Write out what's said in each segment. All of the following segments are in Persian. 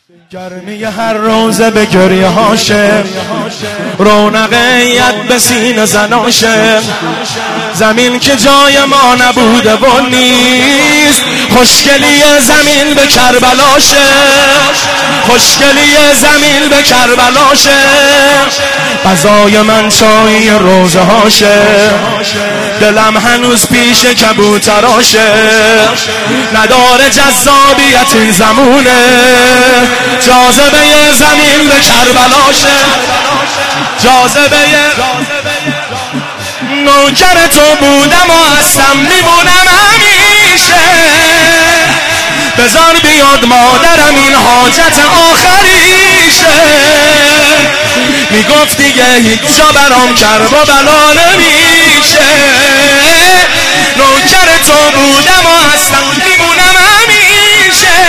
گرمی هر روزه به گریه هاشه، رونقیت به سینه زناشه. زمین که جای ما نبوده و نیست، خوشگلی زمین به کربلاشه، خوشگلی زمین به کربلاشه. غذای من چای روزه هاشه، دلم هنوز پیش کبوتراشه. نداره جذابیت این زمونه، جاذبه زمین به کربلاشه. جاذبه نوکر تو بودم و هستم میمونم همیشه. بذار بیاد مادرم این حاجت آخریشه. میگفت دیگه هیچ جا برام کرب و بلا نمیشه. نوکر تو بودم و هستم میمونم همیشه.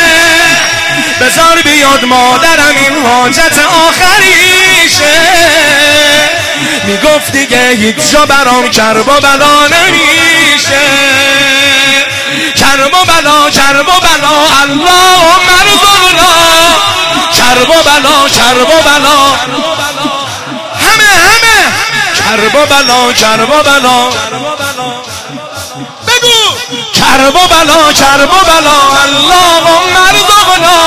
بذار بیاد مادرم این حاجت آخریشه. میگفت دیگه هیچ جا برام کرب و بلا نمیشه. کرب و بلا کرب و بلا اللهم ارزقنا. کرب و بلا کرب و بلا همه کرب و بلا کرب و بلا. بگو کرب و بلا کرب و بلا اللهم ارزقنا.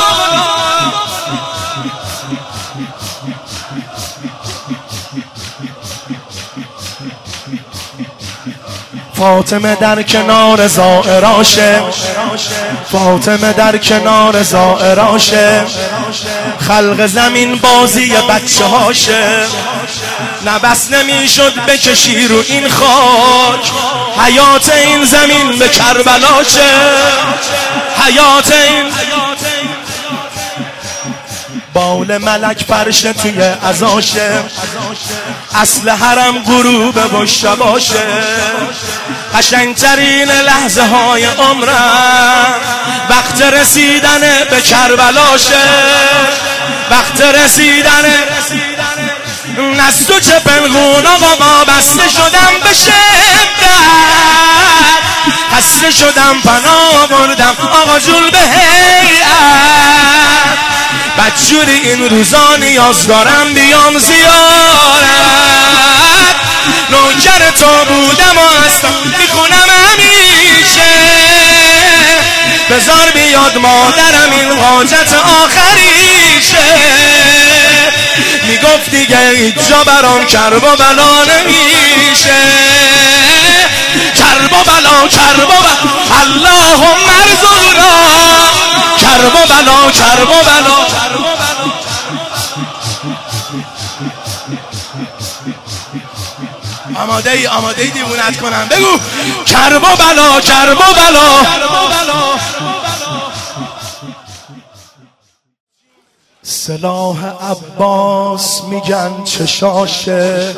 فاطمه در کنار زائراشه، فاطمه در کنار زائراشه. خلق زمین بازی بچه هاشه، نبس نمیشد بکشی رو این خاک. حیات این زمین به کربلاشه، حیات این بال ملک فرشه توی عزاشه. اصل حرم غروب و شباشه. قشنگترین لحظه های عمرم وقت رسیدن به کربلاشه، وقت رسیدن. نست و چه پنهون آقا ما بسته شدم به شدت، خسته شدم پناه بردم آقا جون به هیئت. بدجوری این روزا نیاز دارم بیام زیارت. نوکر تو بودم و هستم میخونم همیشه. بذار بیاد مادرم این حاجت آخریشه. میگفت دیگه هیچ جا برام کرب و بلا نمیشه. کرب و بلا کرب و بلا اللهم ارزقنا. کرب و بلا کرب و بلا. آماده ای دیوونت کنم. بگو کرب و بلا کرب و بلا. سلاح عباس میگن چشاشه،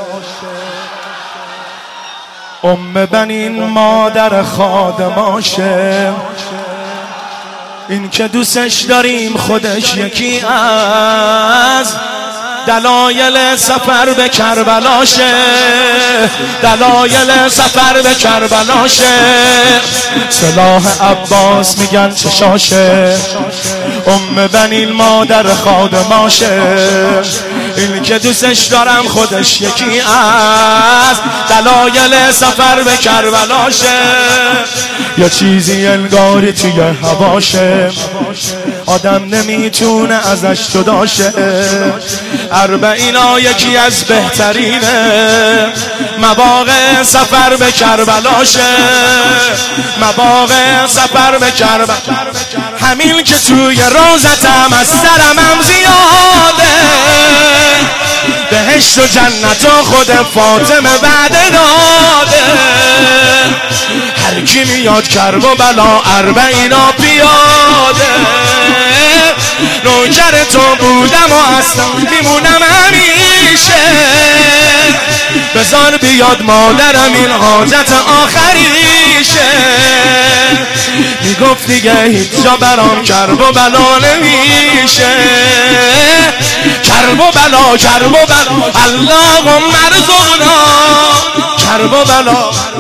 بنین مادر خادماشه. این که دوستش داریم خودش یکی از دلایل سفر به کربلاشه، دلایل سفر به کربلاشه. سلاح عباس میگن چشاشه، بنین مادر خادماشه. این که دوستش دارم خودش یکی از دلایل سفر به کربلاشه. یا چیزی انگاری توی هواشه، آدم نمیتونه ازش جداشه. اربعینا یکی از بهترینه مواقع سفر به کربلاشه، مواقع سفر به کربلا. همین که توی روزتم از سرمم زیاده، بهشت و جنت و خود فاطمه وعده داده. هر کی میاد کرب و بلا اربعینا پیاده. نوکر تو بودم و هستم میمونم همیشه. بذار بیاد مادرم این حاجت آخریشه. میگفت دیگه هیچ جا برام کرب و بلا نمیشه. کرب و بلا کرب و بلا اللهم ارزقنا. کرب و بلا